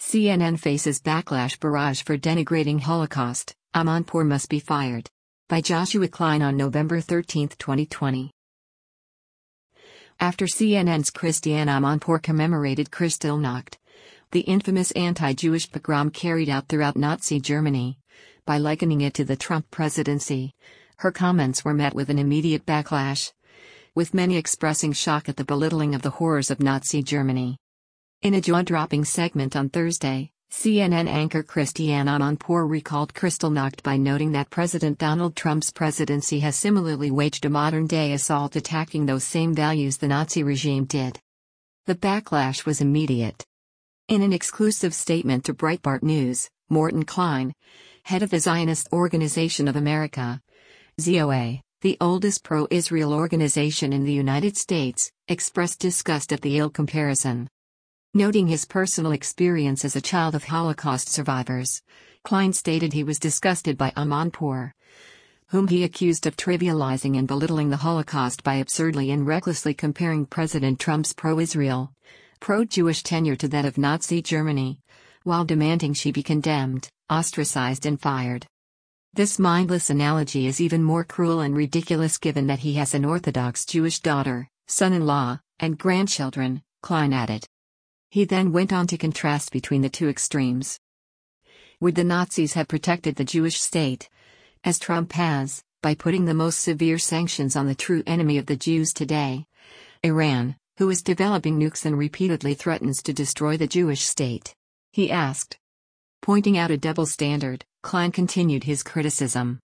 CNN faces backlash barrage for denigrating Holocaust, Amanpour must be fired. By Joshua Klein on November 13, 2020. After CNN's Christiane Amanpour commemorated Kristallnacht, the infamous anti-Jewish pogrom carried out throughout Nazi Germany, by likening it to the Trump presidency, her comments were met with an immediate backlash, with many expressing shock at the belittling of the horrors of Nazi Germany. In a jaw-dropping segment on Thursday, CNN anchor Christiane Amanpour recalled Kristallnacht by noting that President Donald Trump's presidency has similarly waged a modern-day assault attacking those same values the Nazi regime did. The backlash was immediate. In an exclusive statement to Breitbart News, Morton Klein, head of the Zionist Organization of America, ZOA, the oldest pro-Israel organization in the United States, expressed disgust at the ill comparison. Noting his personal experience as a child of Holocaust survivors, Klein stated he was disgusted by Amanpour, whom he accused of trivializing and belittling the Holocaust by absurdly and recklessly comparing President Trump's pro-Israel, pro-Jewish tenure to that of Nazi Germany, while demanding she be condemned, ostracized and fired. This mindless analogy is even more cruel and ridiculous given that he has an Orthodox Jewish daughter, son-in-law, and grandchildren, Klein added. He then went on to contrast between the two extremes. Would the Nazis have protected the Jewish state, as Trump has, by putting the most severe sanctions on the true enemy of the Jews today, Iran, who is developing nukes and repeatedly threatens to destroy the Jewish state? He asked. Pointing out a double standard, Klein continued his criticism.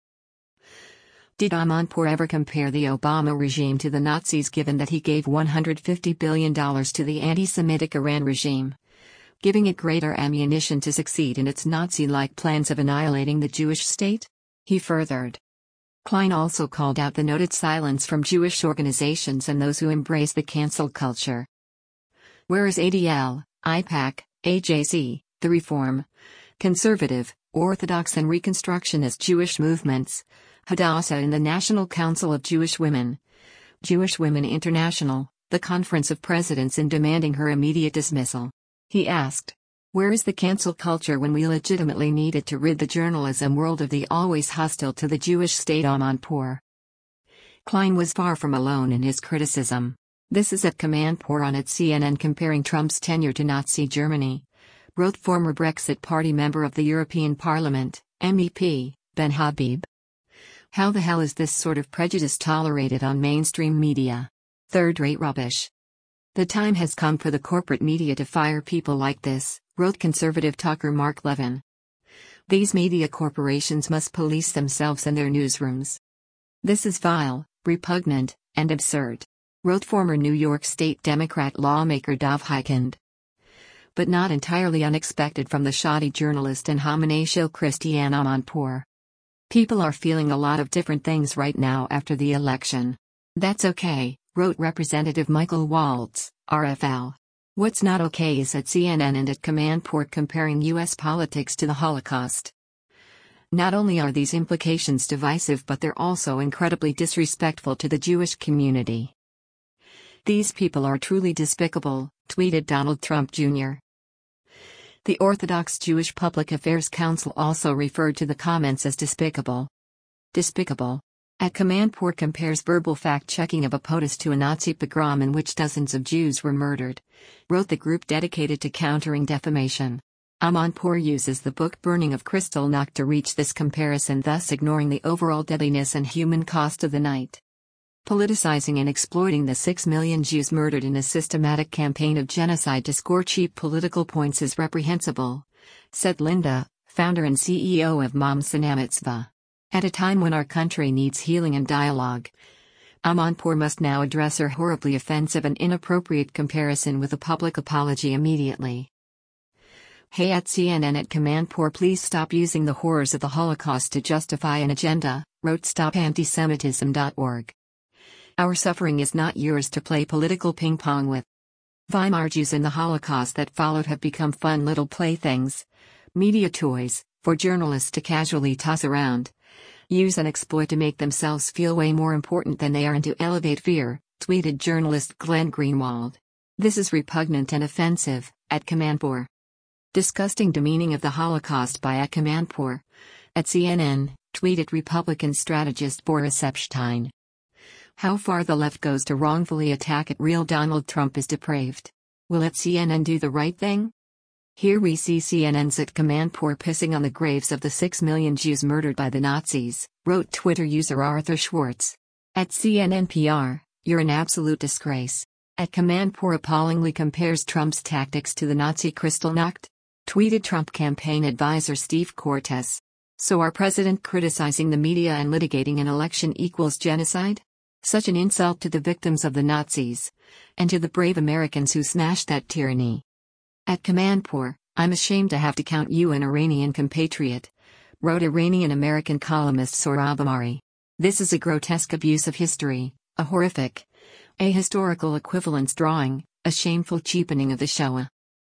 Did Amanpour ever compare the Obama regime to the Nazis given that he gave $150 billion to the anti-Semitic Iran regime, giving it greater ammunition to succeed in its Nazi-like plans of annihilating the Jewish state? He furthered. Klein also called out the noted silence from Jewish organizations and those who embrace the cancel culture. Whereas ADL, AIPAC, AJC, the Reform, Conservative, Orthodox and Reconstructionist Jewish movements, Hadassah and the National Council of Jewish Women, Jewish Women International, the Conference of Presidents in demanding her immediate dismissal. He asked, where is the cancel culture when we legitimately need it to rid the journalism world of the always hostile to the Jewish state Amanpour? Klein was far from alone in his criticism. This is at Amanpour on at CNN comparing Trump's tenure to Nazi Germany, wrote former Brexit Party member of the European Parliament, MEP, Ben Habib. How the hell is this sort of prejudice tolerated on mainstream media? Third-rate rubbish. The time has come for the corporate media to fire people like this, wrote conservative talker Mark Levin. These media corporations must police themselves and their newsrooms. This is vile, repugnant, and absurd, wrote former New York State Democrat lawmaker Dov Hikind. But not entirely unexpected from the shoddy journalist and Khamenei shill Christiane Amanpour. People are feeling a lot of different things right now after the election. That's okay, wrote Representative Michael Waltz, RFL. What's not okay is at CNN and at Amanpour comparing U.S. politics to the Holocaust. Not only are these implications divisive but they're also incredibly disrespectful to the Jewish community. These people are truly despicable, tweeted Donald Trump Jr. The Orthodox Jewish Public Affairs Council also referred to the comments as despicable. Despicable. At Amanpour compares verbal fact-checking of a POTUS to a Nazi pogrom in which dozens of Jews were murdered, wrote the group dedicated to countering defamation. Amanpour uses the book Burning of Kristallnacht to reach this comparison, thus ignoring the overall deadliness and human cost of the night. Politicizing and exploiting the 6 million Jews murdered in a systematic campaign of genocide to score cheap political points is reprehensible, said Linda, founder and CEO of Mom Sena Mitzvah. At a time when our country needs healing and dialogue, Amanpour must now address her horribly offensive and inappropriate comparison with a public apology immediately. Hey at CNN at Amanpour, please stop using the horrors of the Holocaust to justify an agenda, wrote StopAntisemitism.org. Our suffering is not yours to play political ping-pong with. Weimar Jews and the Holocaust that followed have become fun little playthings, media toys, for journalists to casually toss around, use and exploit to make themselves feel way more important than they are and to elevate fear, tweeted journalist Glenn Greenwald. This is repugnant and offensive, at Amanpour. Disgusting demeaning of the Holocaust by Ekamanpour. At CNN, tweeted Republican strategist Boris Epshteyn. How far the left goes to wrongfully attack at real Donald Trump is depraved. Will at CNN do the right thing? Here we see CNN's Ekamanpour pissing on the graves of the 6 million Jews murdered by the Nazis, wrote Twitter user Arthur Schwartz. At CNN PR, you're an absolute disgrace. Ekamanpour appallingly compares Trump's tactics to the Nazi Kristallnacht, tweeted Trump campaign advisor Steve Cortes. So our president criticizing the media and litigating an election equals genocide? Such an insult to the victims of the Nazis, and to the brave Americans who smashed that tyranny. Ekamanpour, I'm ashamed to have to count you an Iranian compatriot, wrote Iranian-American columnist Sohrab Ahmari. This is a grotesque abuse of history, a horrific, ahistorical equivalence drawing, a shameful cheapening of the Shoah.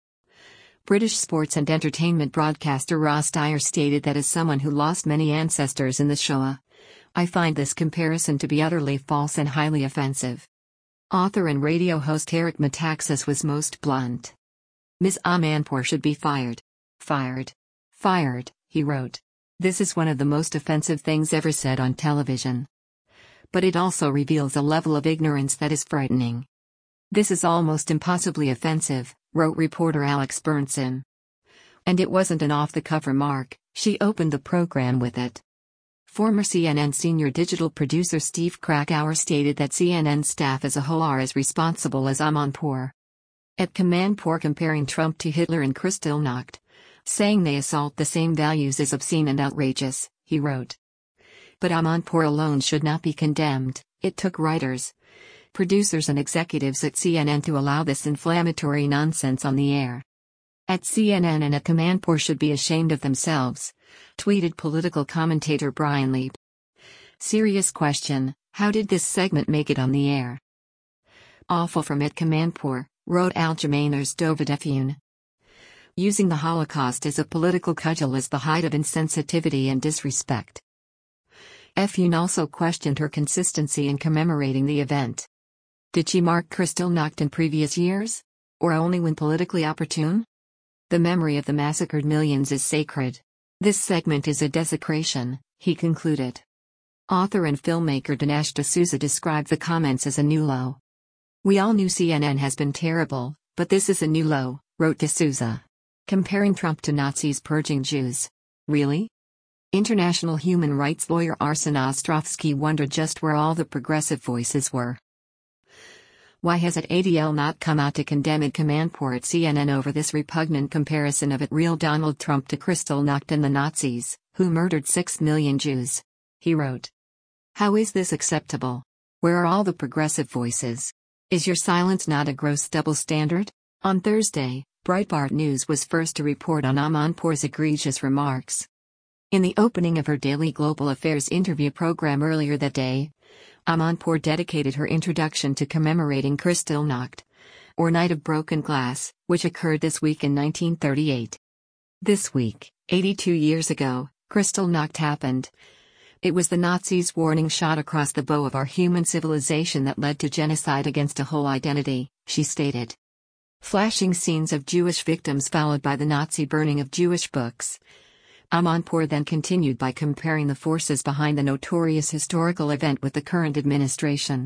British sports and entertainment broadcaster Ross Dyer stated that as someone who lost many ancestors in the Shoah, I find this comparison to be utterly false and highly offensive. Author and radio host Eric Metaxas was most blunt. Ms. Ekamanpour should be fired. Fired. Fired, he wrote. This is one of the most offensive things ever said on television. But it also reveals a level of ignorance that is frightening. This is almost impossibly offensive, wrote reporter Alex Bernson. And it wasn't an off-the-cuff remark, she opened the program with it. Former CNN senior digital producer Steve Krakauer stated that CNN staff as a whole are as responsible as Ekamanpour. Ekamanpour comparing Trump to Hitler and Kristallnacht, saying they assault the same values is obscene and outrageous, he wrote. But Ekamanpour alone should not be condemned. It took writers, producers and executives at CNN to allow this inflammatory nonsense on the air. At CNN and Ekamanpour should be ashamed of themselves, tweeted political commentator Brian Leib. Serious question, how did this segment make it on the air? Awful from Ekamanpour, wrote Aljamainers Dovidefune. Using the Holocaust as a political cudgel is the height of insensitivity and disrespect. Efune also questioned her consistency in commemorating the event. Did she mark Kristallnacht in previous years? Or only when politically opportune? The memory of the massacred millions is sacred. This segment is a desecration, he concluded. Author and filmmaker Dinesh D'Souza described the comments as a new low. We all knew CNN has been terrible, but this is a new low, wrote D'Souza. Comparing Trump to Nazis purging Jews. Really? International human rights lawyer Arsen Ostrovsky wondered just where all the progressive voices were. Why has ADL not come out to condemn Ekamanpour at CNN over this repugnant comparison of it real Donald Trump to Kristallnacht and the Nazis, who murdered 6 million Jews? He wrote. How is this acceptable? Where are all the progressive voices? Is your silence not a gross double standard? On Thursday, Breitbart News was first to report on Ekamanpour's egregious remarks. In the opening of her daily Global Affairs interview program earlier that day, Ekamanpour dedicated her introduction to commemorating Kristallnacht, or Night of Broken Glass, which occurred this week in 1938. This week, 82 years ago, Kristallnacht happened. It was the Nazis' warning shot across the bow of our human civilization that led to genocide against a whole identity, she stated. Flashing scenes of Jewish victims followed by the Nazi burning of Jewish books. Ekamanpour then continued by comparing the forces behind the notorious historical event with the current administration.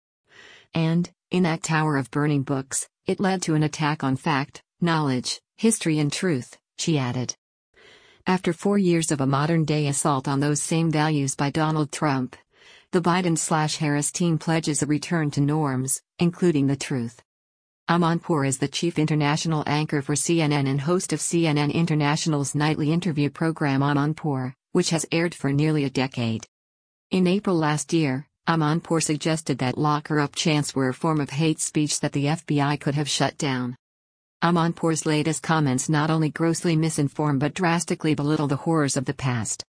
And, in that tower of burning books, it led to an attack on fact, knowledge, history and truth, she added. After 4 years of a modern-day assault on those same values by Donald Trump, the Biden/Harris team pledges a return to norms, including the truth. Ekamanpour is the chief international anchor for CNN and host of CNN International's nightly interview program Ekamanpour, which has aired for nearly a decade. In April last year, Ekamanpour suggested that lock-her-up chants were a form of hate speech that the FBI could have shut down. Ekamanpour's latest comments not only grossly misinform but drastically belittle the horrors of the past.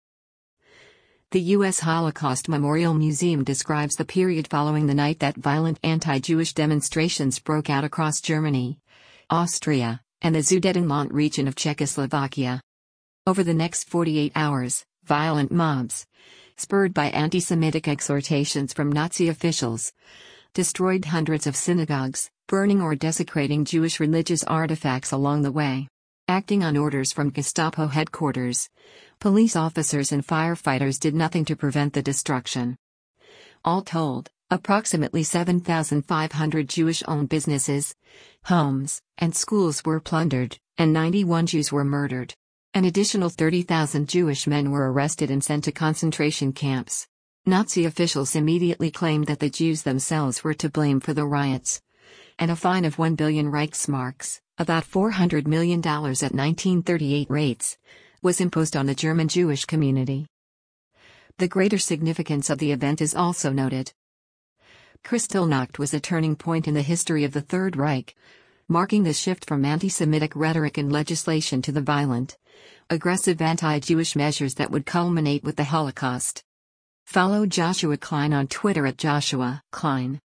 The U.S. Holocaust Memorial Museum describes the period following the night that violent anti-Jewish demonstrations broke out across Germany, Austria, and the Sudetenland region of Czechoslovakia. Over the next 48 hours, violent mobs, spurred by anti-Semitic exhortations from Nazi officials, destroyed hundreds of synagogues, burning or desecrating Jewish religious artifacts along the way. Acting on orders from Gestapo headquarters, police officers and firefighters did nothing to prevent the destruction. All told, approximately 7,500 Jewish-owned businesses, homes, and schools were plundered, and 91 Jews were murdered. An additional 30,000 Jewish men were arrested and sent to concentration camps. Nazi officials immediately claimed that the Jews themselves were to blame for the riots. And a fine of 1 billion Reichsmarks, about $400 million at 1938 rates, was imposed on the German Jewish community. The greater significance of the event is also noted. Kristallnacht was a turning point in the history of the Third Reich, marking the shift from anti-Semitic rhetoric and legislation to the violent, aggressive anti-Jewish measures that would culminate with the Holocaust. Follow Joshua Klein on Twitter at Joshua Klein.